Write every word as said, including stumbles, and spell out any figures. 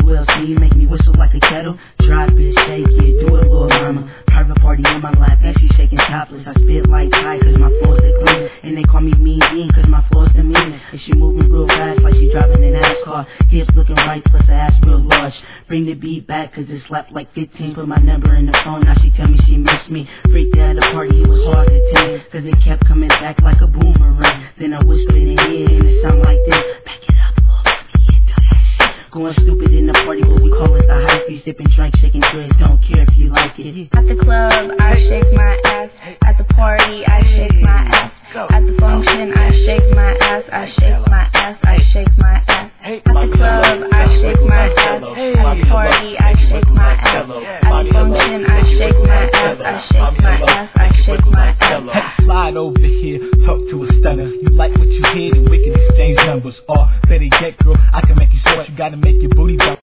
L C, make me whistle like a kettle. Drop it, shake it, do it, little mama. Private party on my lap, and she shaking topless. I spit like pie, cause my floors they clean. And they call me Mean Bean, cause my floors the meanest. And she moving real fast, like she driving an ass car. Hips looking right, plus her ass real large. Bring the beat back, cause it slapped like fifteen. Put my number in the phone, now she tell me she missed me. Freaked out at the party, it was hard to tell, cause it kept coming back like a boomerang. Then I whispered in her ear, and it sound like this. Back it up, little mommy, yeah, do that shit. Going stupid in the party, but we call it the hyphy. Sipping, drink, shaking dreads, don't care if you like it. At the club, I shake my ass. At the party, I shake my ass. At the function, I shake my ass. I shake my ass. I shake my ass. At the club, I shake my ass. At the party, I shake my ass. At the function, I shake my ass. I shake my ass. I shake my ass. Slide over here, talk to a stunner. You like what you hear, then we can exchange numbers. Or better yet, girl, I can make you sweat. You gotta make your booty jump.